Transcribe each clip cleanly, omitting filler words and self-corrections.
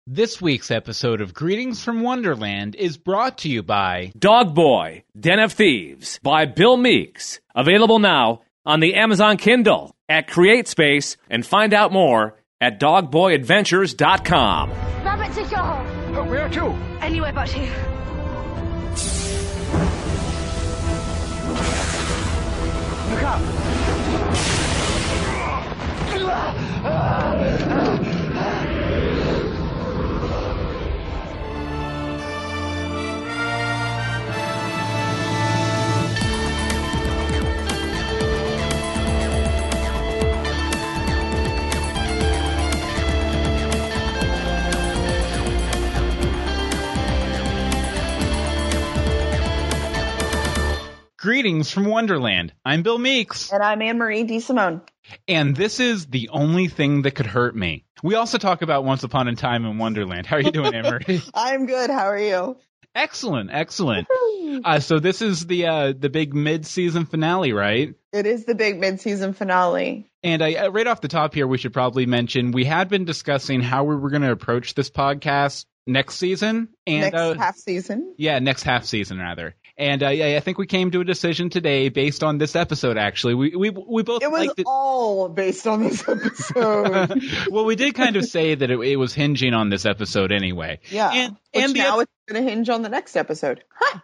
This week's episode of Greetings from Wonderland is brought to you by Dog Boy, Den of Thieves by Bill Meeks. Available now on the Amazon Kindle at CreateSpace, and find out more at dogboyadventures.com. Rabbit to your home. Where to? Anywhere but here. Look out! Greetings from Wonderland. I'm Bill Meeks. And I'm Anne-Marie DeSimone. And this is The Only Thing That Could Hurt Me. We also talk about Once Upon a Time in Wonderland. How are you doing, Anne-Marie? I'm good. How are you? Excellent, excellent. So this is the big mid-season finale, right? It is the big mid-season finale. And right off the top here, we should probably mention we had been discussing how we were going to approach this podcast next season. And, next half season? Yeah, next half season, rather. And I think we came to a decision today based on this episode, actually. We both It was liked it. All based on this episode. Well, we did kind of say that it was hinging on this episode anyway. Yeah. And now it's going to hinge on the next episode. Huh.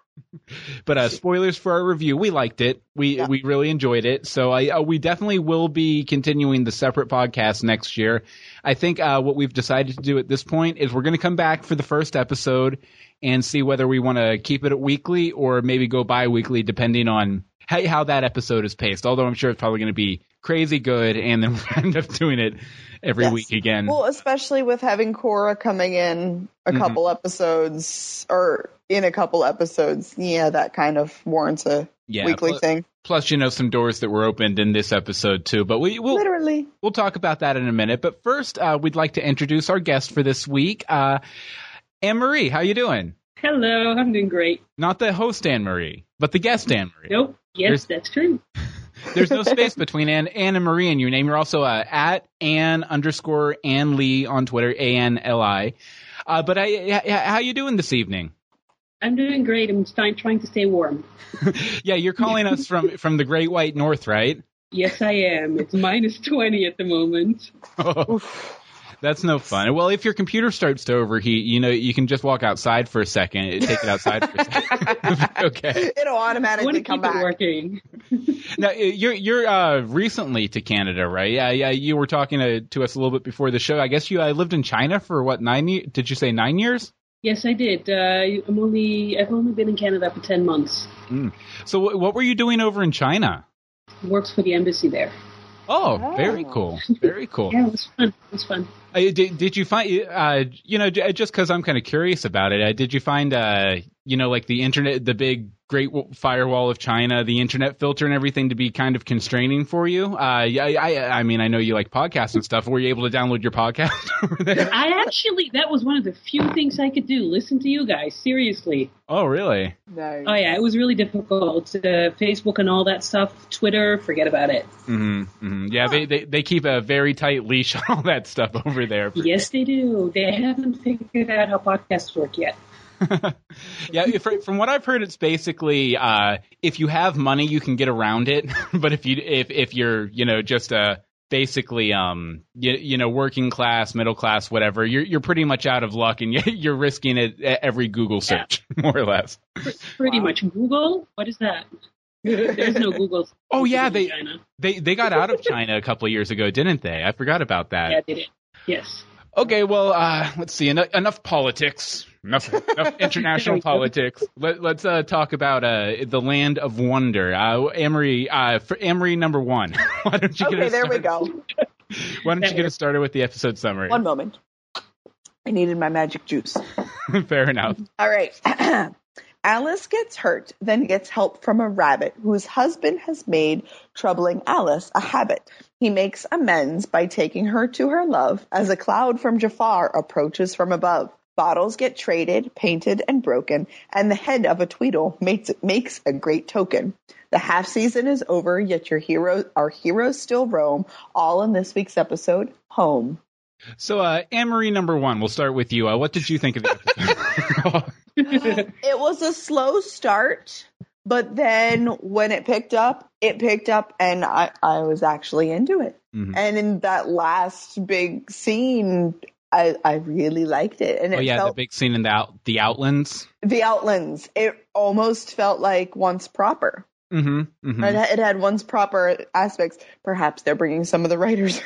But spoilers for our review. We liked it. We really enjoyed it. So we definitely will be continuing the separate podcast next year. I think what we've decided to do at this point is we're going to come back for the first episode and see whether we want to keep it weekly or maybe go bi-weekly depending on how that episode is paced. Although I'm sure it's probably going to be crazy good and then we'll end up doing it every week again. Well, especially with having Cora coming in a couple episodes or in a couple episodes. Yeah, that kind of warrants a weekly thing. Plus, some doors that were opened in this episode too. But we'll talk about that in a minute. But first, we'd like to introduce our guest for this week. Anne-Marie, how you doing? Hello, I'm doing great. Not the host Anne-Marie, but the guest Anne-Marie. Nope. Yes, that's true. There's no space between Anne and Marie in your name. You're also at Ann_Ann Lee on Twitter, ANLI. But how you doing this evening? I'm doing great. I'm trying to stay warm. Yeah, you're calling us from the Great White North, right? Yes, I am. It's -20 at the moment. Oh. That's no fun. Well, if your computer starts to overheat, you can just walk outside for a second. Take it outside for a second. Okay. It'll automatically come back. It working. Now, you're recently to Canada, right? Yeah. You were talking to us a little bit before the show. I guess you lived in China for what, 9 years? Did you say 9 years? Yes, I did. I've only been in Canada for 10 months. So what were you doing over in China? Works for the embassy there. Oh, very cool. Very cool. Yeah, it was fun. Did you find, just because I'm kind of curious about it, did you find, like the internet, the big Great Firewall of China, the internet filter and everything to be kind of constraining for you? I mean, I know you like podcasts and stuff. Were you able to download your podcast over there? That was one of the few things I could do. Listen to you guys, seriously. Oh, really? Nice. Oh, yeah, it was really difficult. Facebook and all that stuff, Twitter, forget about it. Yeah, they keep a very tight leash on all that stuff over there. Yes, they do. They haven't figured out how podcasts work yet. Yeah, from what I've heard, it's basically if you have money, you can get around it. But if you're just basically working class, middle class, whatever, you're pretty much out of luck, and you're risking it at every Google search, more or less. Pretty much. Google? What is that? There's no Google. Oh yeah, they got out of China a couple of years ago, didn't they? I forgot about that. Yeah, they did. Yes. Okay, well, let's see. Enough politics. Enough international politics. Let's talk about the Land of Wonder. Anne-Marie, for Anne-Marie number 1. Why don't you get there we go. Why don't you get us started with the episode summary? One moment. I needed my magic juice. Fair enough. All right. Alice gets hurt, then gets help from a rabbit whose husband has made troubling Alice a habit. He makes amends by taking her to her love as a cloud from Jafar approaches from above. Bottles get traded, painted, and broken, and the head of a Tweedle makes a great token. The half season is over, yet our heroes still roam, all in this week's episode, Home. So, Anne-Marie, number one, we'll start with you. What did you think of the episode? It was a slow start, but then when it picked up, and I was actually into it. Mm-hmm. And in that last big scene, I really liked it. And it the big scene in the Outlands. The Outlands. It almost felt like Once Proper. Mm-hmm. Mm-hmm. It had Once Proper aspects. Perhaps they're bringing some of the writers.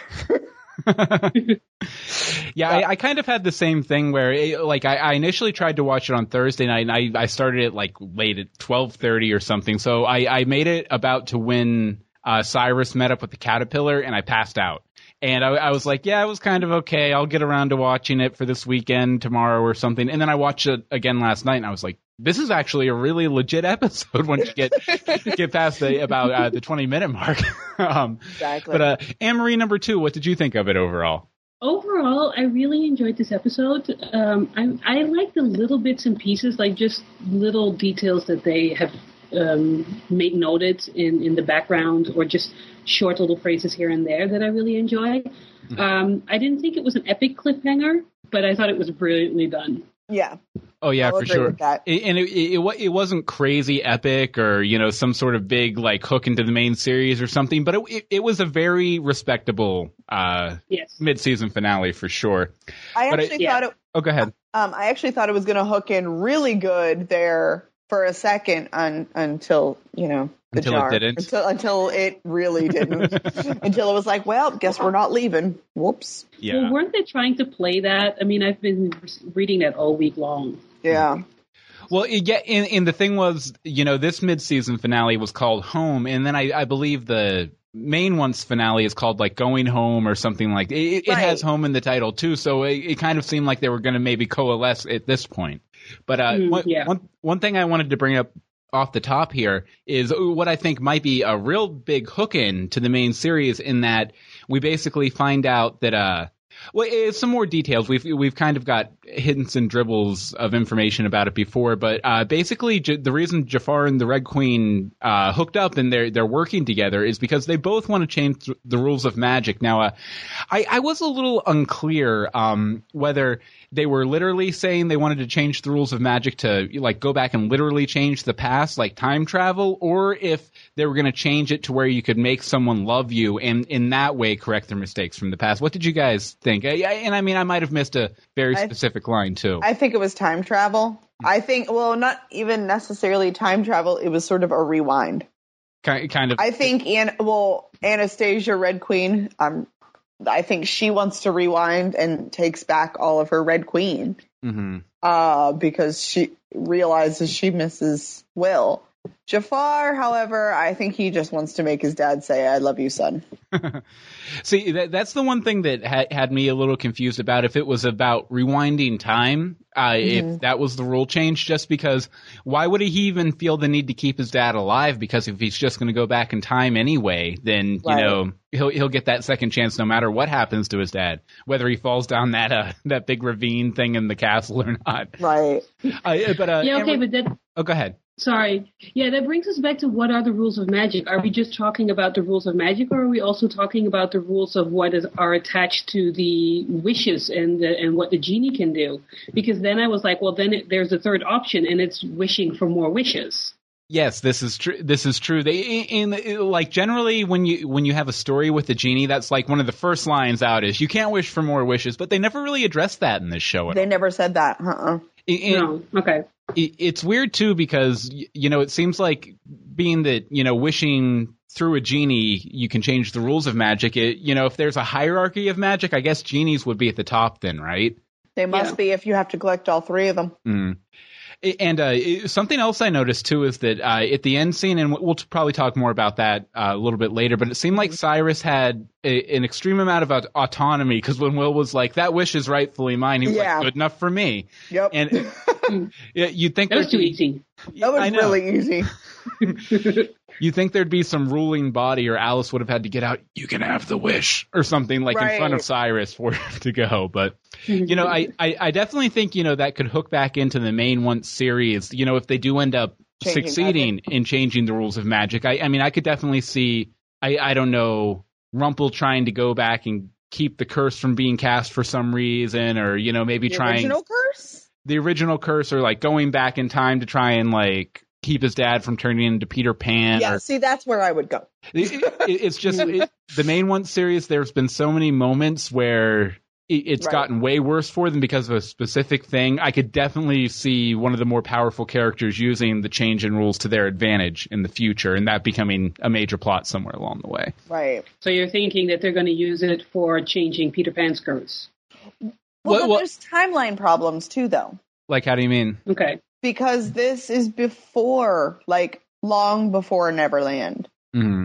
Yeah, I kind of had the same thing where, I initially tried to watch it on Thursday night, and I started it late at 12:30 or something. So I made it about to when Cyrus met up with the caterpillar, and I passed out. And I was like, yeah, it was kind of okay. I'll get around to watching it for this weekend, tomorrow or something. And then I watched it again last night, and I was like, this is actually a really legit episode once you get past the 20-minute mark. Exactly. But Anne-Marie, number two, what did you think of it overall? Overall, I really enjoyed this episode. I like the little bits and pieces, like just little details that they have made noted in the background, or just short little phrases here and there that I really enjoy. Mm-hmm. I didn't think it was an epic cliffhanger, but I thought it was brilliantly done. Yeah. Oh yeah, I'll for agree sure. with that. It wasn't crazy epic or some sort of big hook into the main series or something, but it was a very respectable mid-season finale for sure. I actually thought it. Oh, go ahead. I actually thought it was going to hook in really good there for a second until the jar. It didn't. Until it really didn't. Until it was like, well, guess we're not leaving. Whoops. Yeah. Well, weren't they trying to play that? I mean, I've been reading that all week long. Yeah. Well, and the thing was, this mid-season finale was called Home, and then I believe the main one's finale is called Going Home or something like that. It has home in the title too, so it kind of seemed like they were going to maybe coalesce at this point. But one thing I wanted to bring up off the top here is what I think might be a real big hook in to the main series, in that we basically find out that some more details. We've kind of got hints and dribbles of information about it before, but basically the reason Jafar and the Red Queen hooked up and they're working together is because they both want to change the rules of magic. Now, I was a little unclear whether they were literally saying they wanted to change the rules of magic to go back and literally change the past, like time travel, or if they were going to change it to where you could make someone love you and in that way correct their mistakes from the past. What did you guys think? And I mean, I might have missed a very specific line too. I think it was time travel. I think, well, not even necessarily time travel. It was sort of a rewind. Kind of. I think Anastasia Red Queen, I think she wants to rewind and takes back all of her Red Queen. Mm-hmm. Because she realizes she misses Will. Jafar, however, I think he just wants to make his dad say, I love you, son. See, that's the one thing that had me a little confused about if it was about rewinding time, if that was the rule change, just because why would he even feel the need to keep his dad alive? Because if he's just going to go back in time anyway, then, he'll get that second chance no matter what happens to his dad, whether he falls down that big ravine thing in the castle or not. Right. Oh, go ahead. Sorry. Yeah, that brings us back to what are the rules of magic? Are we just talking about the rules of magic, or are we also talking about the rules of what are attached to the wishes and what the genie can do? Because then I was like, well, then there's a third option, and it's wishing for more wishes. Yes, this is true. This is true. Generally when you have a story with the genie, that's one of the first lines out is you can't wish for more wishes, but they never really addressed that in this show. They never said that. No. Okay. It's weird too because it seems like being that wishing through a genie you can change the rules of magic. If there's a hierarchy of magic, I guess genies would be at the top then, right? They must be if you have to collect all three of them. Mm. And something else I noticed too is that at the end scene, and we'll probably talk more about that a little bit later, but it seemed like Cyrus had an extreme amount of autonomy, because when Will was like, that wish is rightfully mine, he was like, good enough for me. Yep. And you'd think that was too easy. That was really easy. You think there'd be some ruling body, or Alice would have had to get out, you can have the wish, or something in front of Cyrus for him to go. But, I definitely think, that could hook back into the main one series, if they do end up succeeding in changing the rules of magic. I mean, I could definitely see, I don't know, Rumpel trying to go back and keep the curse from being cast for some reason, or, you know, maybe The original curse, or like going back in time to try and like keep his dad from turning into Peter Pan. Yeah, see, that's where I would go. It's just the main one series. There's been so many moments where it's gotten way worse for them because of a specific thing. I could definitely see one of the more powerful characters using the change in rules to their advantage in the future, and that becoming a major plot somewhere along the way. Right. So you're thinking that they're going to use it for changing Peter Pan's curse? Well, there's timeline problems too, though. Like, how do you mean? Okay. Because this is before, like, long before Neverland. Mm-hmm.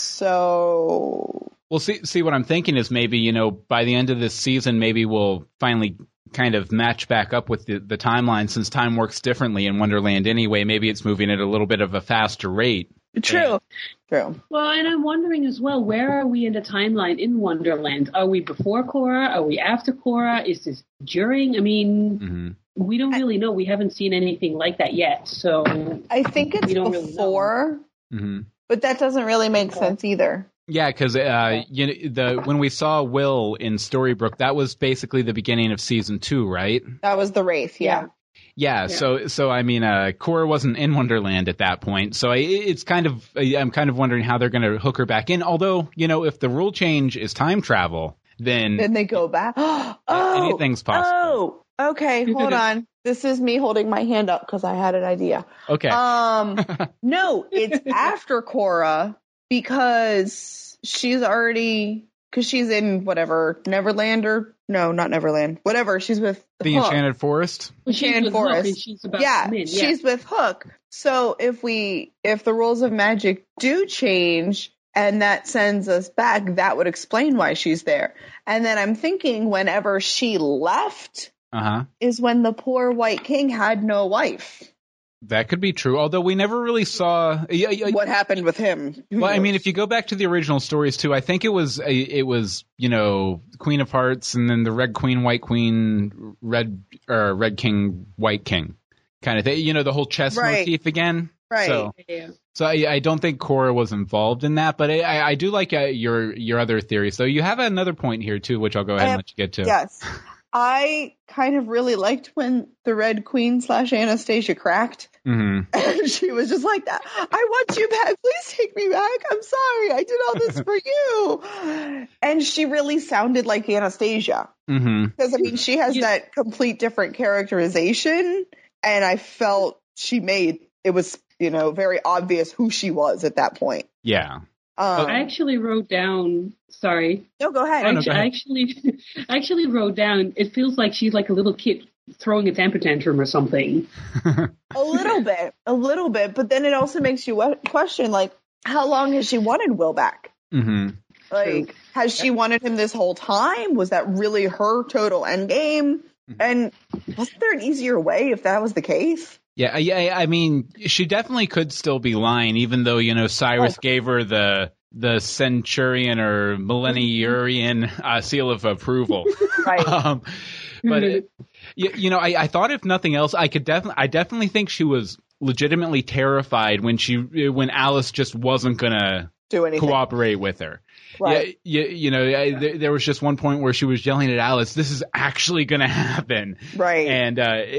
So... Well, see, what I'm thinking is maybe, you know, by the end of this season, maybe we'll finally kind of match back up with the timeline, since time works differently in Wonderland anyway. Maybe it's moving at a little bit of a faster rate. True. Well, and I'm wondering as well, where are we in the timeline in Wonderland? Are we before Korra? Are we after Korra? Is this during? I mean, we don't really know. We haven't seen anything like that yet. So I think it's before, but that doesn't really make sense either. Yeah, because when we saw Will in Storybrooke, that was basically the beginning of season 2, right? That was the Wraith, yeah. Yeah, so I mean, Korra wasn't in Wonderland at that point, so I'm kind of wondering how they're going to hook her back in. Although, you know, if the rule change is time travel, then they go back. Anything's possible. Oh, okay, hold on. This is me holding my hand up because I had an idea. Okay. No, it's after Korra because she's in whatever Neverland or no, not Neverland. Whatever, she's with the Hook. Enchanted Forest. Enchanted Forest. She's about to come in. She's with Hook. So if the rules of magic do change and that sends us back, that would explain why she's there. And then I'm thinking whenever she left is when the poor White King had no wife. That could be true, although we never really saw what happened with him. Well, I mean, if you go back to the original stories too, I think it was you know, Queen of Hearts and then the Red Queen, White Queen, Red King, White King kind of thing. You know, the whole chess motif again. Right. So I don't think Korra was involved in that, but I do like your other theory. So you have another point here too, which I'll go ahead and let you get to. Yes. I kind of really liked when the Red Queen / Anastasia cracked. And she was just like that. I want you back. Please take me back. I'm sorry. I did all this for you. And she really sounded like Anastasia. Because, I mean, she has that complete different characterization. And I felt it was, you know, very obvious who she was at that point. Yeah. I actually wrote down. Sorry. No, go ahead. I actually wrote down. It feels like she's like a little kid throwing a temper tantrum or something. a little bit. But then it also makes you question, like, how long has she wanted Will back? Like, has she wanted him this whole time? Was that really her total end game? And wasn't there an easier way if that was the case? Yeah. I mean, she definitely could still be lying, even though, you know, Cyrus gave her the Centurion or Millenniurian seal of approval. Right. But you know, I thought if nothing else, I definitely think she was legitimately terrified when Alice just wasn't gonna do anything, cooperate with her. Right. You know, there was just one point where she was yelling at Alice, "This is actually going to happen." Right. And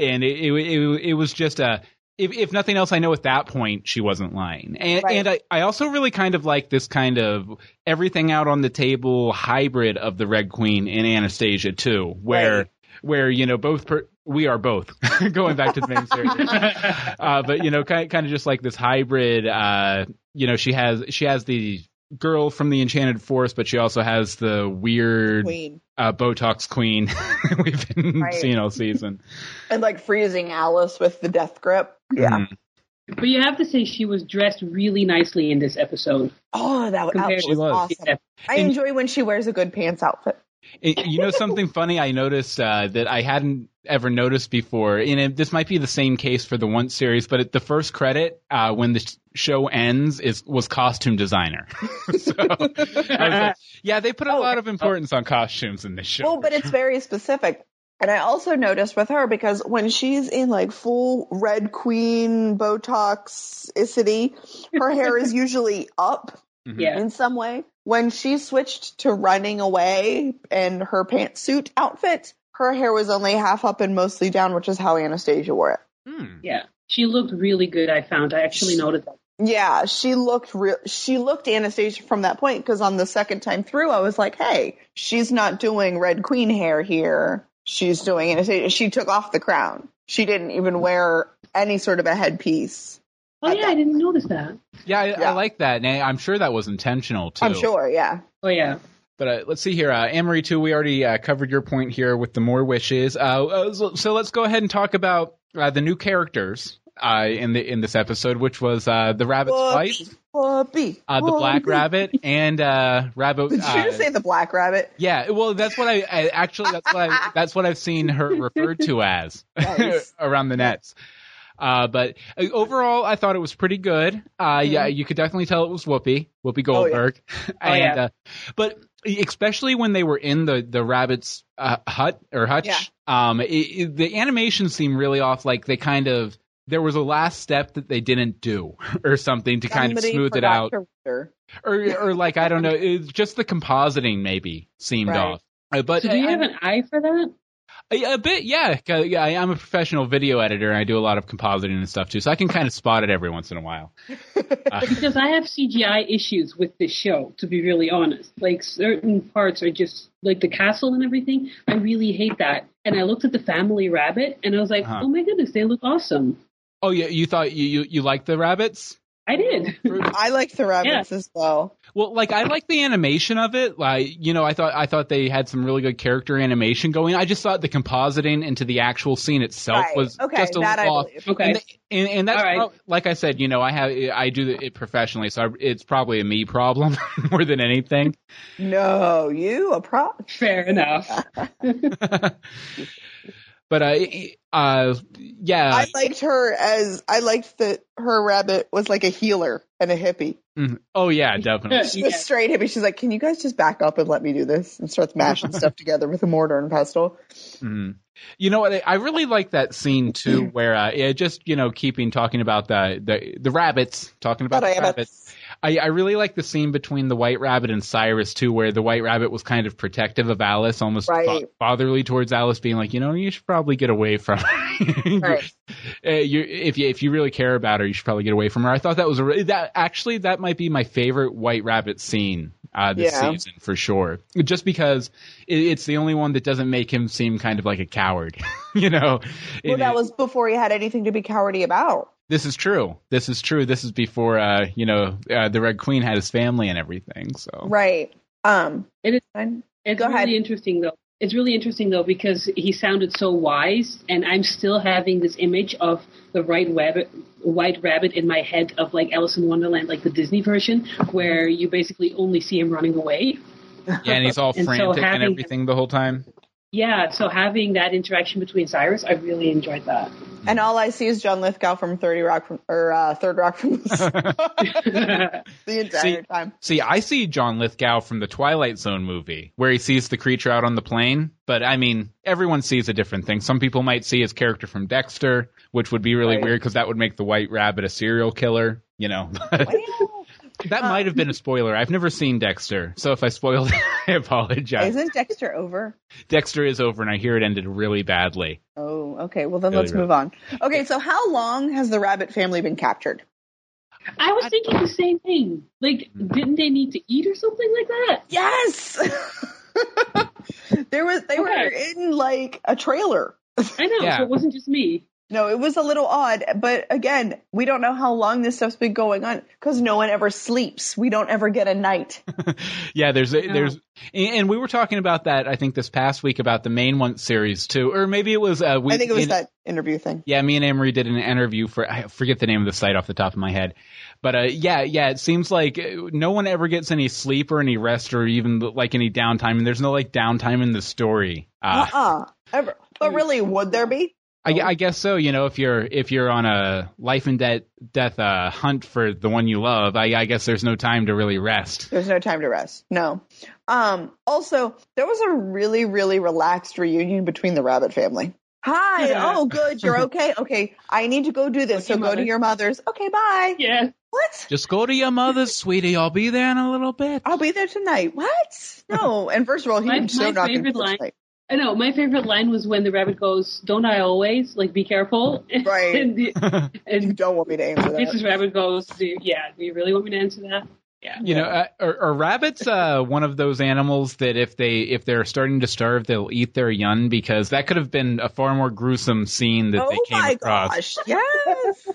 it was just if nothing else, I know at that point she wasn't lying. And I also really kind of like this kind of everything out on the table hybrid of the Red Queen and Anastasia too, where you know we are both going back to the main series, but you know, kind of just like this hybrid. You know, she has the girl from the Enchanted Forest, but she also has the weird queen. Botox queen we've been seeing all season. And like freezing Alice with the death grip. Yeah. But you have to say she was dressed really nicely in this episode. Oh, that was awesome. I enjoy when she wears a good pants outfit. You know something funny I noticed that I hadn't ever noticed before, and this might be the same case for the Once series, but the first credit when the show ends was costume designer. So I was like, yeah, they put a lot of importance on costumes in this show. Well, but it's very specific. And I also noticed with her, because when she's in like full Red Queen Botox-icity, her hair is usually up. Yeah. in some way. When she switched to running away in her pantsuit outfit, her hair was only half up and mostly down, which is how Anastasia wore it. Yeah. She looked really good, I found. I actually noticed that. Yeah, she looked Anastasia from that point, because on the second time through, I was like, hey, she's not doing Red Queen hair here. She's doing Anastasia. She took off the crown. She didn't even wear any sort of a headpiece. Oh, yeah, I didn't notice that. Yeah, I like that. And I'm sure that was intentional, too. I'm sure, yeah. Oh, yeah. But let's see here. Anne-Marie, too, we already covered your point here with the more wishes. So let's go ahead and talk about the new characters in this episode, which was the rabbit's wife, Whoopi, the black rabbit, and rabbit. Did you just say the black rabbit? Yeah, well, that's what that's what I've seen her referred to as around the nets. But overall, I thought it was pretty good. Yeah, you could definitely tell it was Whoopi Goldberg. Oh, yeah. But especially when they were in the rabbit's hutch, the animation seemed really off. Like there was a last step that they didn't do or something to kind of smooth it out. Or like, I don't know, it's just the compositing maybe seemed off. But so do you have an eye for that? A bit, yeah. I'm a professional video editor, and I do a lot of compositing and stuff, too, so I can kind of spot it every once in a while. Because I have CGI issues with this show, to be really honest. Like, certain parts are just, like the castle and everything, I really hate that. And I looked at the family rabbit, and I was like, oh my goodness, they look awesome. Oh, yeah, you thought you liked the rabbits? I did. I liked the rabbits as well. Well, like, I like the animation of it. Like, I thought they had some really good character animation going. I just thought the compositing into the actual scene itself was just a little off. Okay. And that's like I said, I do it professionally, so it's probably a me problem more than anything. No, you a pro. Fair enough. But yeah, I liked that her rabbit was like a healer and a hippie. Mm-hmm. Oh yeah, definitely. She was straight hippie. She's like, "Can you guys just back up and let me do this?" And starts mashing stuff together with a mortar and pestle. Mm-hmm. You know what? I really like that scene too, where talking about the rabbits, talking about the rabbits. I really like the scene between the White Rabbit and Cyrus too, where the White Rabbit was kind of protective of Alice, almost fatherly towards Alice, being like, you should probably get away from her. Right. If you really care about her, you should probably get away from her. I thought that was that might be my favorite White Rabbit scene this season for sure, just because it's the only one that doesn't make him seem kind of like a coward. Well, that was before he had anything to be cowardly about. This is true. This is before, the Red Queen had his family and everything. So right. It's really interesting though. It's really interesting though because he sounded so wise, and I'm still having this image of the White Rabbit in my head of like Alice in Wonderland, like the Disney version, where you basically only see him running away. Yeah, and he's all frantic and everything the whole time. Yeah, so having that interaction between Cyrus, I really enjoyed that. And all I see is John Lithgow from Third Rock from the entire time. See, I see John Lithgow from the Twilight Zone movie, where he sees the creature out on the plane. But, I mean, everyone sees a different thing. Some people might see his character from Dexter, which would be really weird because that would make the White Rabbit a serial killer, That might have been a spoiler. I've never seen Dexter, so if I spoiled it, I apologize. Isn't Dexter over? Dexter is over, and I hear it ended really badly. Oh, okay. Well, then let's move on. Okay, so how long has the Rabbit family been captured? I was thinking the same thing. Like, didn't they need to eat or something like that? Yes! They were in, like, a trailer. I know, so it wasn't just me. No, it was a little odd, but again, we don't know how long this stuff's been going on because no one ever sleeps. We don't ever get a night. Yeah, and we were talking about that, I think, this past week about the main one series too, or maybe it was. I think it was that interview thing. Yeah, me and Anne-Marie did an interview I forget the name of the site off the top of my head, but it seems like no one ever gets any sleep or any rest or even like any downtime, and there's no like downtime in the story. Ever. But really, would there be? I guess so. If you're on a life and death hunt for the one you love, I guess there's no time to really rest. There's no time to rest. No. Also, there was a really, really relaxed reunion between the Rabbit family. Hi. Yeah. Oh, good. You're okay. Okay. I need to go do this. Okay, So go to mother. your mother's. Okay. Bye. Yeah. What? Just go to your mother's, sweetie. I'll be there in a little bit. I'll be there tonight. What? No. And first of all, he My- would so my not going to favorite be there line- tonight. I know. My favorite line was when the rabbit goes, "Don't I always?" Like, be careful. Right. and You don't want me to answer that. Mrs. Rabbit goes, do you really want me to answer that? Yeah. You know, are rabbits one of those animals that if they're starting to starve, they'll eat their young? Because that could have been a far more gruesome scene that they Oh came my across. gosh. Yes.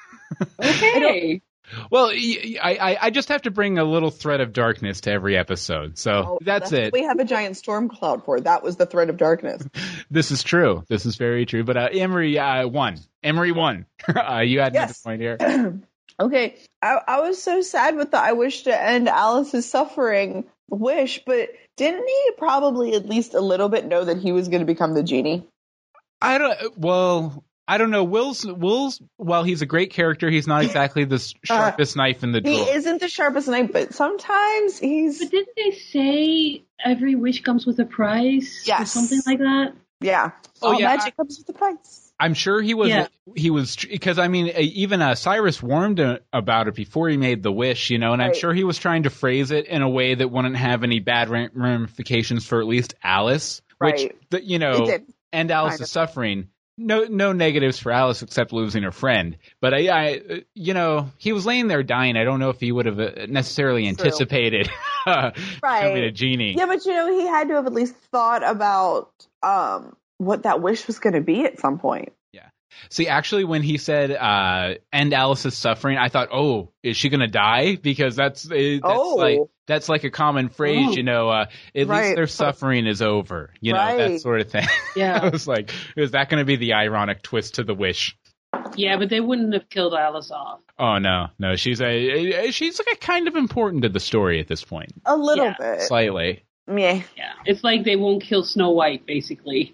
Okay. Well, I just have to bring a little thread of darkness to every episode. So Oh, that's what it. we have a giant storm cloud for. That was the thread of darkness. This is true. This is very true. But Emery won. Emery won. You had another Yes. point here. Okay. I was so sad with the I wish to end Alice's suffering wish, but didn't he probably at least a little bit know that he was going to become the genie? I don't know. Will's, while he's a great character, he's not exactly the sharpest knife in the He drawer. isn't the sharpest knife, but sometimes he's, But didn't they say every wish comes with a price? Or Yes. something like that? yeah. Oh, All yeah, magic comes with a price. I'm sure he was. Yeah. He was because I mean, even Cyrus warned about it before he made the wish, you know, and I'm Right. sure he was trying to phrase it in a way that wouldn't have any bad ramifications for at least Alice, Right. which you It know, did. and Alice's Kind of. suffering. No negatives for Alice except losing her friend. But I, you know, he was laying there dying. I don't know if he would have necessarily anticipated becoming a genie. Yeah, but you know, he had to have at least thought about what that wish was going to be at some point. See, actually, when he said "end Alice's suffering," I thought, "Oh, is she gonna die?" Because that's Oh. like a common phrase, Oh. you know. At Right. least their suffering is over, you know, that Right. sort of thing. Yeah. I was like, is that going to be the ironic twist to the wish? Yeah, but they wouldn't have killed Alice off. Oh no, she's like kind of important to the story at this point, A little Yeah. bit. slightly, Yeah. Yeah. It's like they won't kill Snow White, basically.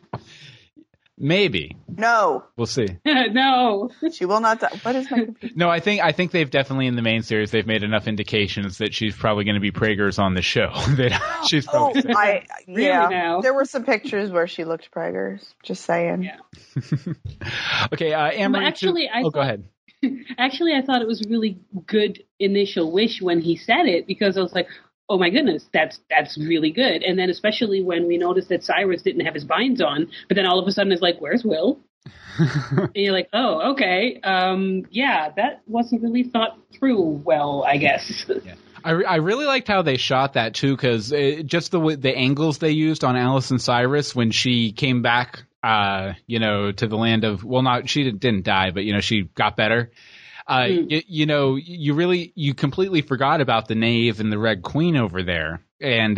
maybe. No, We'll see. No. she will not die. What is my computer? No, I think they've definitely in the main series they've made enough indications that she's probably going to be Prager's on the show. That she's Oh, probably. Really yeah. now? There were some pictures where she looked Prager's. Just saying. Yeah. Okay, Amber. But actually, I go thought- ahead. Actually, I thought it was a really good initial wish when he said it, because I was like, oh my goodness, that's really good. And then especially when we noticed that Cyrus didn't have his binds on, but then all of a sudden it's like, where's Will? And you're like, oh, okay. Yeah, that wasn't really thought through well, I guess. I really liked how they shot that too, because just the angles they used on Alice and Cyrus when she came back, you know, to the land of she didn't die, but you know she got better. You know, you completely forgot about the Knave and the Red Queen over there, and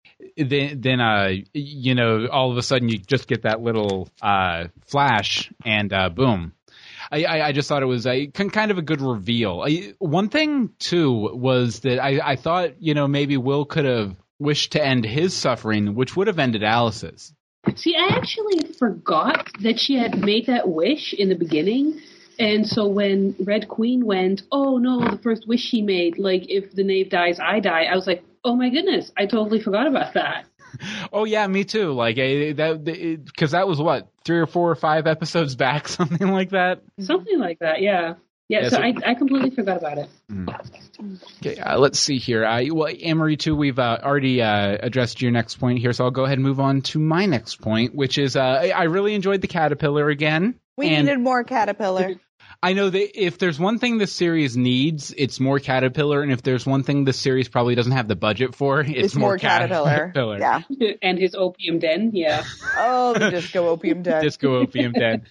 then you know, all of a sudden you just get that little flash, and boom. I just thought it was kind of a good reveal. One thing too was that I thought, you know, maybe Will could have wished to end his suffering, which would have ended Alice's. See, I actually forgot that she had made that wish in the beginning. And so when Red Queen went, oh no, the first wish she made, like, if the Knave dies, I die, I was like, oh my goodness, I totally forgot about that. Oh yeah, me too. Like because that was what 3 or 4 or 5 episodes back, something like that. Something like that, yeah. Yeah, so I completely forgot about it. Okay, let's see here. Well, Amory too. We've already addressed your next point here, so I'll go ahead and move on to my next point, which is I really enjoyed the caterpillar again. We and needed more caterpillar. I know that if there's one thing this series needs, it's more caterpillar, and if there's one thing this series probably doesn't have the budget for, it's more caterpillar. Yeah. And his opium den, yeah. Oh, the disco opium den. Disco opium den.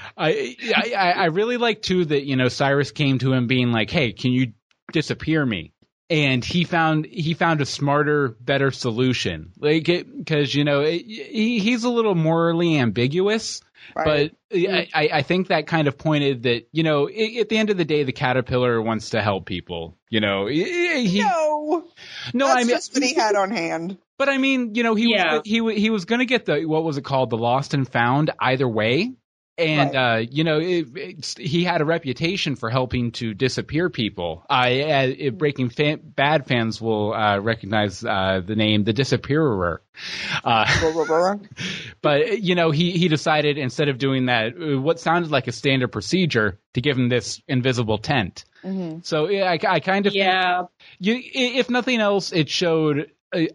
I really like too that, you know, Cyrus came to him being like, "Hey, can you disappear me?" And he found a smarter, better solution. Like, because you know he's a little morally ambiguous, Right. but I think that kind of pointed that, you know, at the end of the day, the caterpillar wants to help people. You know, No. no, That's I mean, just what he had on hand. but I mean, you know, he was going to get the, what was it called, the lost and found either way. And, he had a reputation for helping to disappear people. Breaking Bad fans will recognize the name The Disappearer. But, he decided instead of doing that, what sounded like a standard procedure, to give him this invisible tent. Mm-hmm. So I kind of think, if nothing else, it showed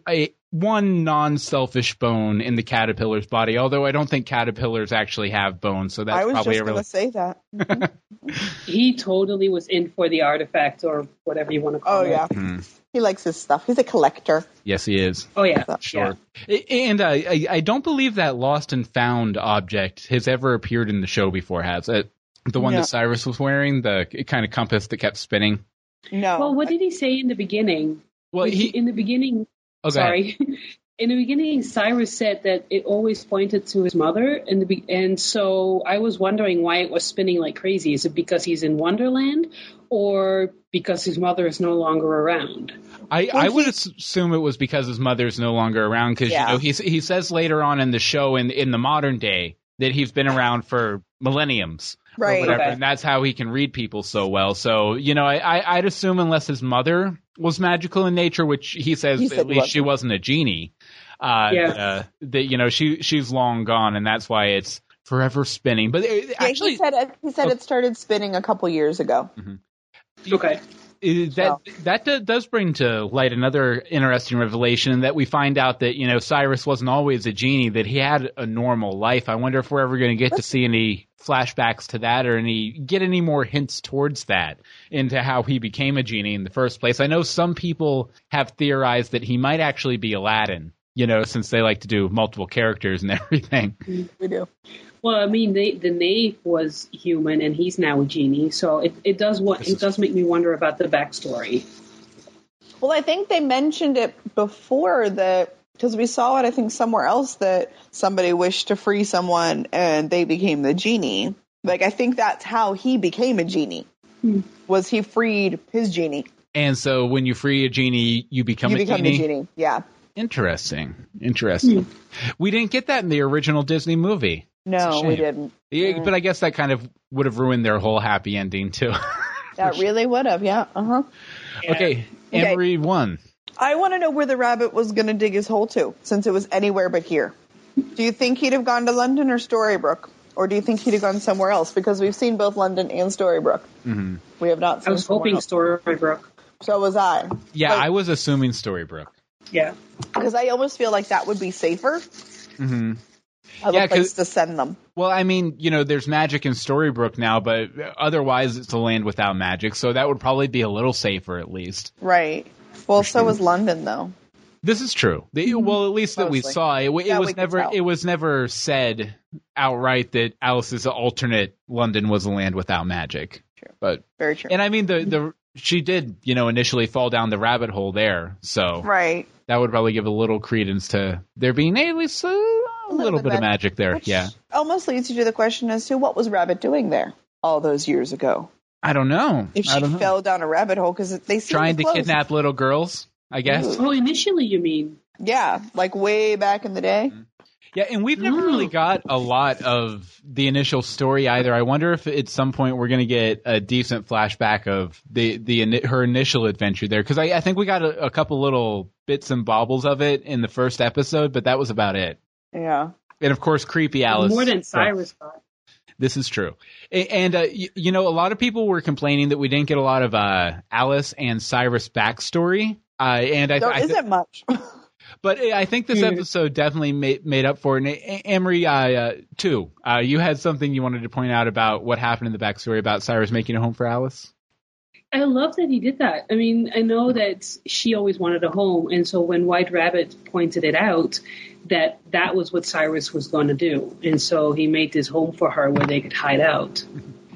one non-selfish bone in the caterpillar's body, although I don't think caterpillars actually have bones, so that's probably going to say that. Mm-hmm. He totally was in for the artifact, or whatever you want to call it. Oh, yeah. Mm-hmm. He likes his stuff. He's a collector. Yes, he is. Oh, yeah. Sure. Yeah. And I don't believe that lost and found object has ever appeared in the show before, has it? The one that Cyrus was wearing, the kind of compass that kept spinning? No. Well, what did he say in the beginning? Well, in the beginning... Okay. Sorry. In the beginning, Cyrus said that it always pointed to his mother, and so I was wondering why it was spinning like crazy. Is it because he's in Wonderland, or because his mother is no longer around? I would assume it was because his mother's no longer around, because he says later on in the show, in the modern day, that he's been around for millenniums. Right. Or whatever, and that's how he can read people so well. So, I'd assume unless his mother was magical in nature, which he says at least she wasn't a genie, that, she's long gone, and that's why it's forever spinning. But actually... He said it started spinning a couple years ago. Mm-hmm. Okay. That does bring to light another interesting revelation, in that we find out that, Cyrus wasn't always a genie, that he had a normal life. I wonder if we're ever going to get to see any flashbacks to that, or get any more hints towards that, into how he became a genie in the first place. I know some people have theorized that he might actually be Aladdin, since they like to do multiple characters and everything. We do. Well, I mean, the knave was human, and he's now a genie, so it does make me wonder about the backstory. Well, I think they mentioned it before, because we saw it, I think, somewhere else, that somebody wished to free someone and they became the genie. Like, I think that's how he became a genie, was he freed his genie. And so when you free a genie, you become a genie? the genie, yeah. Interesting. We didn't get that in the original Disney movie. No, we didn't. Yeah, but I guess that kind of would have ruined their whole happy ending, too. That really would have, yeah. Uh-huh. Yeah. Okay, Emery 1. I want to know where the rabbit was going to dig his hole to, since it was anywhere but here. Do you think he'd have gone to London or Storybrooke? Or do you think he'd have gone somewhere else? Because we've seen both London and Storybrooke. Mm-hmm. We have not seen I was hoping else. Storybrooke. So was I. Yeah, I was assuming Storybrooke. Yeah. Because I almost feel like that would be safer. Mm-hmm. Of a place to send them. Well, I mean, there's magic in Storybrooke now, but otherwise it's a land without magic, so that would probably be a little safer at least. Right. Well, so was London, though. This is true. Well, at least that we saw. It was never said outright that Alice's alternate London was a land without magic. True. But very true. And I mean, she did, initially fall down the rabbit hole there, so right. That would probably give a little credence to there being at least a little bit of magic there. Which yeah. Almost leads you to the question as to what was Rabbit doing there all those years ago? I don't know. If she fell down a rabbit hole, because they seem trying to kidnap little girls, I guess. Oh, initially, you mean? Yeah, like way back in the day. Yeah, and we've never really got a lot of the initial story either. I wonder if at some point we're going to get a decent flashback of her initial adventure there, because I think we got a couple little bits and baubles of it in the first episode, but that was about it. Yeah. And of course, creepy Alice. More than Cyrus thought. This is true. And, a lot of people were complaining that we didn't get a lot of Alice and Cyrus backstory. There isn't much. But I think this episode definitely made up for it. And Emery, too, you had something you wanted to point out about what happened in the backstory about Cyrus making a home for Alice? I love that he did that. I mean, I know that she always wanted a home, and so when White Rabbit pointed it out, that was what Cyrus was going to do. And so he made this home for her where they could hide out.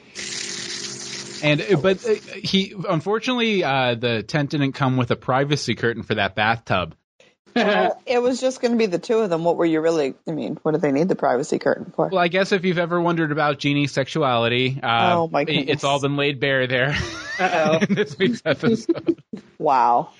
But he unfortunately the tent didn't come with a privacy curtain for that bathtub. It was just going to be the two of them. What did they need the privacy curtain for? Well, I guess if you've ever wondered about Jeannie's sexuality, oh my goodness, it's all been laid bare there. Uh-oh. In this week's episode. Wow.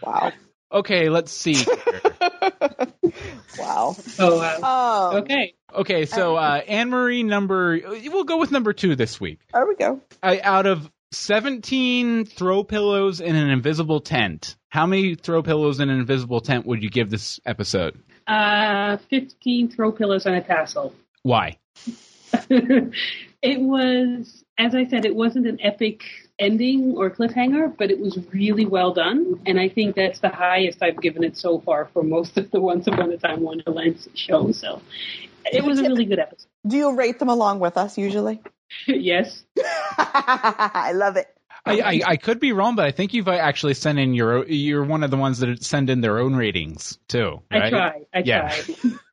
Okay, let's see. Wow. Oh, wow. Oh. Okay. Okay, so Anne-Marie we'll go with number 2 this week. There we go. Out of 17 throw pillows in an invisible tent, how many throw pillows in an invisible tent would you give this episode? 15 throw pillows and a tassel. Why? It was, as I said, it wasn't an epic ending or cliffhanger, but it was really well done. And I think that's the highest I've given it so far for most of the Once Upon a Time Wonderland shows. So it was a really good episode. Do you rate them along with us usually? Yes. I love it. I could be wrong, but I think you've actually sent in you're one of the ones that send in their own ratings too, right? I try.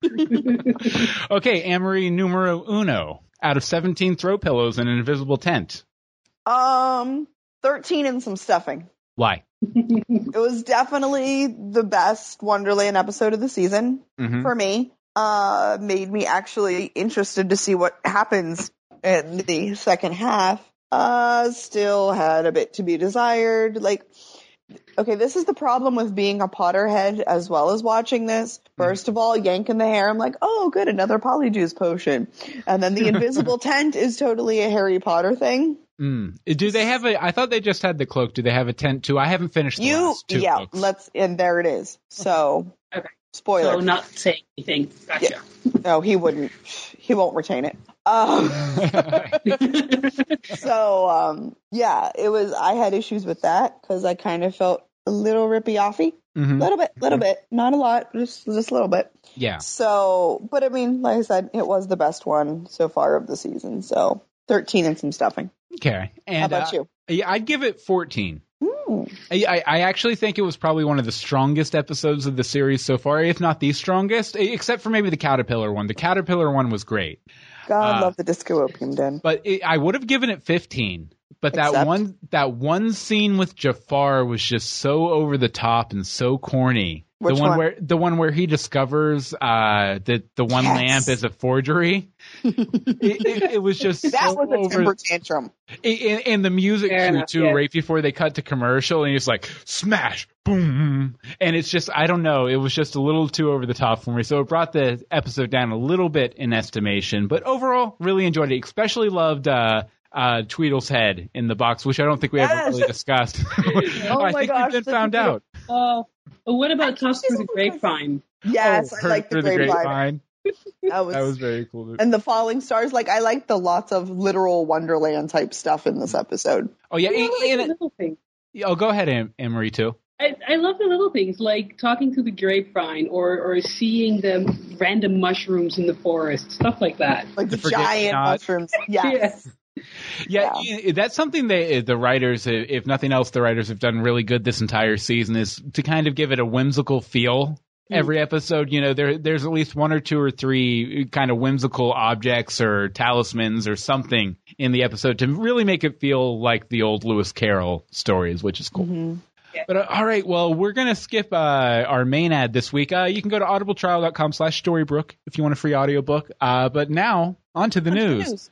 Okay, Anne-Marie numero uno. Out of 17 throw pillows in an invisible tent. 13 and some stuffing. Why? It was definitely the best Wonderland episode of the season for me. Made me actually interested to see what happens in the second half. Still had a bit to be desired. Okay, this is the problem with being a Potterhead as well as watching this. First of all, yanking the hair. I'm like, oh, good, another Polyjuice potion. And then the invisible tent is totally a Harry Potter thing. Do they have I thought they just had the cloak. Do they have a tent too? I haven't finished the last 2 books. And there it is. So, Okay. spoiler. So not saying anything. Gotcha. Yeah. No, he wouldn't. He won't retain it. Yeah, it was. I had issues with that because I kind of felt a little rippy-offy. Little bit, not a lot, just a little bit. Yeah. So, but I mean, like I said, it was the best one so far of the season. So 13 and some stuffing. Okay. And how about you? Yeah, I'd give it 14. I actually think it was probably one of the strongest episodes of the series so far, if not the strongest, except for maybe the Caterpillar one. The Caterpillar one was great. God love the Disco Opium Den. But I would have given it 15. But that one scene with Jafar was just so over the top and so corny. Which one? The one where he discovers that the one lamp is a forgery. it was just that so was a temper tantrum. And the music too, yeah. right before they cut to commercial, and he's like, smash, boom. And it's just, I don't know, it was just a little too over the top for me. So it brought the episode down a little bit in estimation. But overall, really enjoyed it. Especially loved Tweedle's head in the box, which I don't think we ever really discussed. I think we've been found out. What about Toss Through the Grapevine? Yes, I like the grapevine. That was very cool. And the falling stars, I like the lots of literal Wonderland type stuff in this episode. Oh yeah, Little things. Go ahead, Anne-Marie too. I love the little things, like talking to the grapevine or seeing the random mushrooms in the forest, stuff like that. Like the giant mushrooms. Yes. Yeah, that's something the writers, if nothing else, the writers have done really good this entire season, is to kind of give it a whimsical feel. Every episode, there's at least 1 or 2 or 3 kind of whimsical objects or talismans or something in the episode to really make it feel like the old Lewis Carroll stories, which is cool. Yeah. But all right, well, we're going to skip our main ad this week. You can go to audibletrial.com/Storybrooke if you want a free audiobook. But now, on to the news.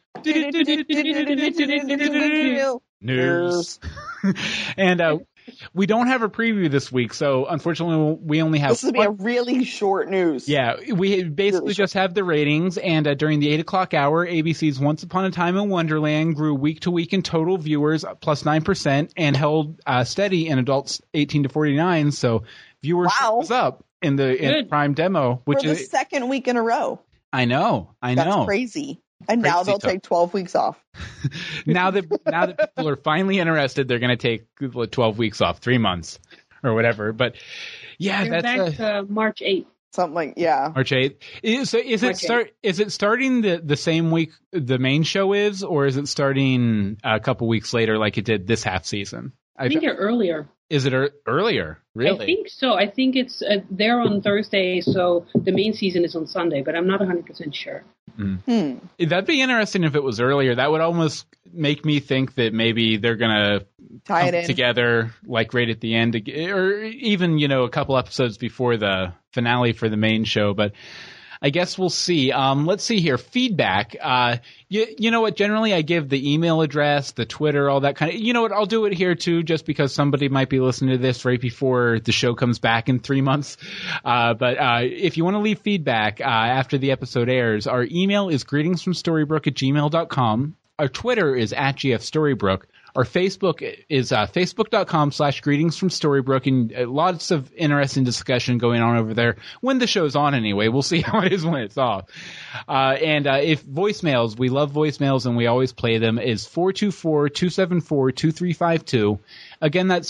News. And we don't have a preview this week, so unfortunately we only have... This will be a really short news. Yeah, we basically just have the ratings, and during the 8 o'clock hour, ABC's Once Upon a Time in Wonderland grew week to week in total viewers, plus 9%, and held steady in adults 18 to 49, so viewership was up in the Prime demo. Which for the second week in a row. I know. That's crazy. And now they'll take 12 weeks off. now that people are finally interested, they're going to take 12 weeks off, 3 months or whatever. But yeah, They're that's back March 8th. Something like, yeah. March 8th. Is it starting the same week the main show is, or is it starting a couple weeks later like it did this half season? I think they're earlier. Is it earlier? Really? I think so. I think it's they're on Thursday, so the main season is on Sunday, but I'm not 100% sure. That'd be interesting if it was earlier. That would almost make me think that maybe they're going to tie it come in together like right at the end, or even, a couple episodes before the finale for the main show. But I guess we'll see. Let's see here. Feedback. You know what? Generally, I give the email address, the Twitter, all that kind of. You know what? I'll do it here too, just because somebody might be listening to this right before the show comes back in 3 months. But if you want to leave feedback after the episode airs, our email is greetingsfromstorybrook@gmail.com. Our Twitter is @GFStorybrook. Our Facebook is facebook.com/greetingsfromstorybrook, and lots of interesting discussion going on over there when the show's on anyway. We'll see how it is when it's off. And if voicemails, we love voicemails and we always play them, is 424-274-2352. Again, that's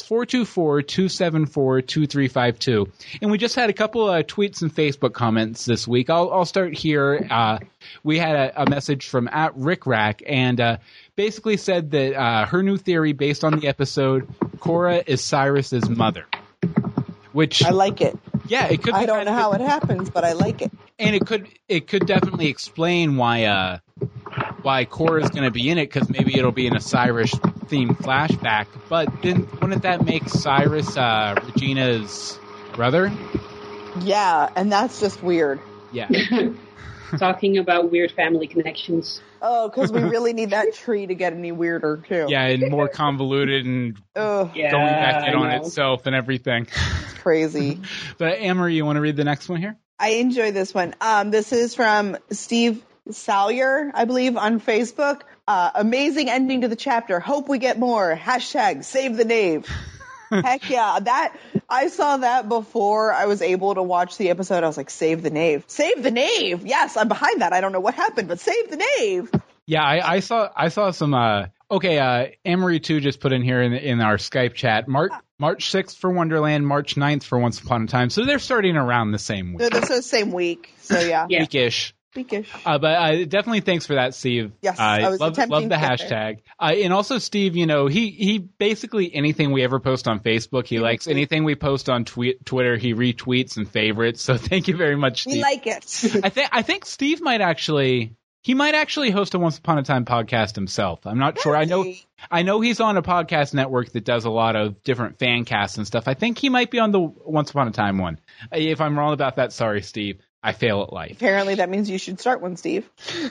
424-274-2352. And we just had a couple of tweets and Facebook comments this week. I'll start here. We had a message from @RickRack, and basically said that her new theory based on the episode, Cora is Cyrus's mother. Which I like it. Yeah, it could be. I don't know how it happens, but I like it. And it could definitely explain why Cora's going to be in it, because maybe it'll be in a Cyrus-themed flashback. But then wouldn't that make Cyrus Regina's brother? Yeah, and that's just weird. Yeah. Talking about weird family connections. Oh, because we really need that tree to get any weirder, too. Yeah, and more convoluted and going back in on itself and everything. It's crazy. But Amory, you want to read the next one here? I enjoy this one. This is from Steve Salyer, I believe, on Facebook. Amazing ending to the chapter. Hope we get more. #save the knave. Heck yeah. I saw that before I was able to watch the episode. I was like, save the knave. Save the knave. Yes, I'm behind that. I don't know what happened, but save the knave. Yeah, I saw some Amory 2 just put in here in our Skype chat. March 6th for Wonderland, March 9th for Once Upon a Time. So they're starting around the same week. They're the same week. So yeah. Weekish. But definitely thanks for that, Steve. Yes, I was love the hashtag. And also, Steve, he basically anything we ever post on Facebook, he likes. Anything we post on Twitter, he retweets and favorites. So thank you very much, Steve. We like it. I think Steve might actually host a Once Upon a Time podcast himself. I'm not sure. I know he's on a podcast network that does a lot of different fan casts and stuff. I think he might be on the Once Upon a Time one. If I'm wrong about that, sorry, Steve. I fail at life. Apparently that means you should start one, Steve.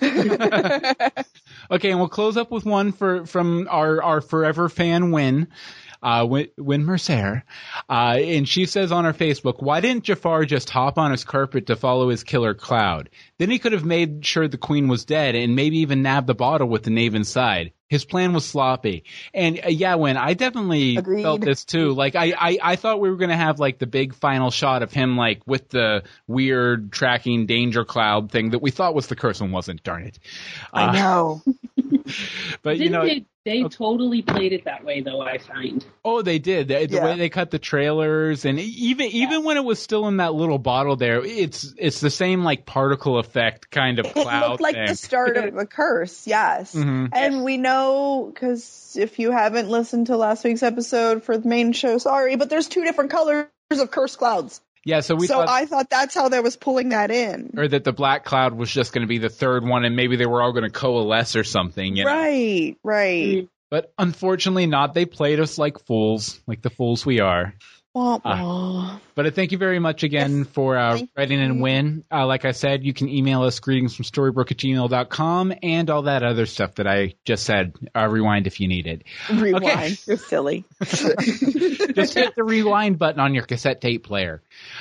Okay, and we'll close up with one from our forever fan Win Mercer. And she says on her Facebook, why didn't Jafar just hop on his carpet to follow his killer Cloud? Then he could have made sure the queen was dead and maybe even nabbed the bottle with the knave inside. His plan was sloppy. And Win, I definitely felt this too. Like I thought we were going to have like the big final shot of him like with the weird tracking danger cloud thing that we thought was the curse and wasn't, darn it. I know. But They totally played it that way, though, I find. Oh, they did. The way they cut the trailers, and even when it was still in that little bottle there, it's the same like particle effect kind of cloud. It looked like the start of a curse, yes. Mm-hmm. And we know, because if you haven't listened to last week's episode for the main show, sorry, but there's 2 different colors of cursed clouds. Yeah, so I thought that's how they was pulling that in. Or that the black cloud was just going to be the third one, and maybe they were all going to coalesce or something. You know? Right. But unfortunately not. They played us like fools, like the fools we are. But thank you very much again for writing in Win. Like I said, you can email us greetingsfromstorybrook@gmail.com and all that other stuff that I just said. Rewind if you need it. Rewind. Okay. You're silly. Just hit the rewind button on your cassette tape player.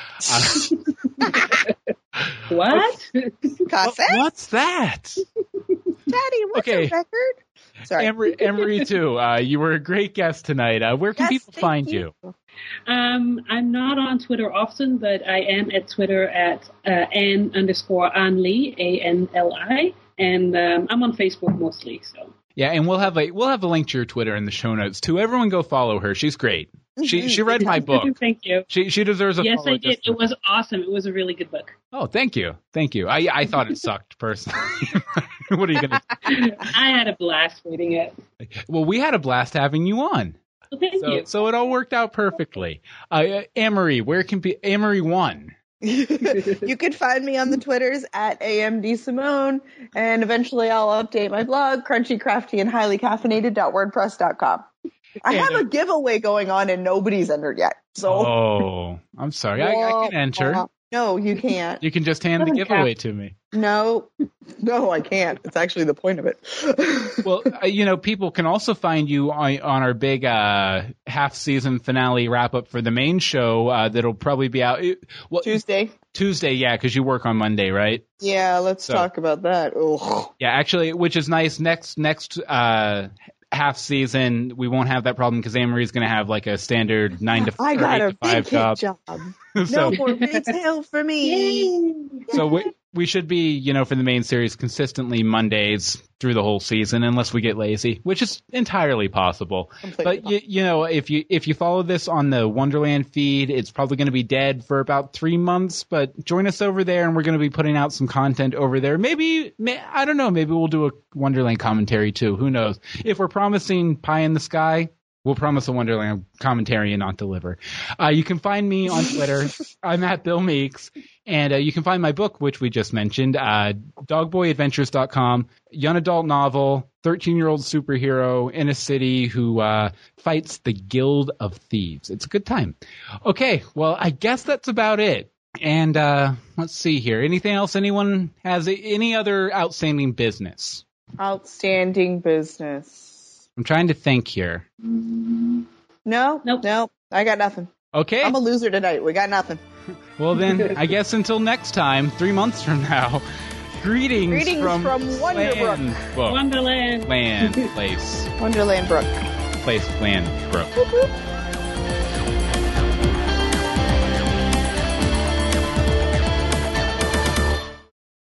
What? Cassette? What's that? Daddy, what's a record? Sorry. Emery too. You were a great guest tonight. Where can people find you? I'm not on Twitter often, but I am at Twitter at Ann_Anli, ANLI, and I'm on Facebook mostly. So yeah, and we'll have a link to your Twitter in the show notes too. Everyone go follow her. She's great. She read my book. Thank you. She deserves a follow. Yes, I did. It was awesome. It was a really good book. Oh, thank you. I thought it sucked personally. What are you gonna do? I had a blast reading it. Well, we had a blast having you on. Well, thank you. So it all worked out perfectly. Amory, where can be Amory1? You can find me on the Twitters at AMDSimone, and eventually I'll update my blog, crunchycrafty and highly caffeinated.wordpress.com. I have a giveaway going on and nobody's entered yet. So I'm sorry. I can enter. No, you can't. You can just hand the giveaway to me. No, I can't. It's actually the point of it. Well, people can also find you on our big half-season finale wrap-up for the main show that'll probably be out Tuesday, yeah, because you work on Monday, right? Yeah, let's talk about that. Ugh. Yeah, actually, which is nice. Next half season, we won't have that problem because Anne-Marie's going to have like a standard 9 to 5 I got a big job. No more retail for me. So we should be, for the main series consistently Mondays through the whole season, unless we get lazy, which is entirely possible. Completely possible. If you follow this on the Wonderland feed, it's probably going to be dead for about 3 months. But join us over there, and we're going to be putting out some content over there. Maybe I don't know. Maybe we'll do a Wonderland commentary too. Who knows? If we're promising pie in the sky, we'll promise a Wonderland commentary and not deliver. You can find me on Twitter. I'm at Bill Meeks. And you can find my book, which we just mentioned, dogboyadventures.com, young adult novel, 13-year-old superhero in a city who fights the Guild of Thieves. It's a good time. Okay, well, I guess that's about it. And let's see here. Anything else? Anyone has any other outstanding business? Outstanding business. I'm trying to think here. No. I got nothing. Okay. I'm a loser tonight. We got nothing. Well, then, I guess until next time, 3 months from now, greetings from Wonderbrook. Wonderland. Wonderland. Land. Place. Wonderland Brook. Place. Land. Brook.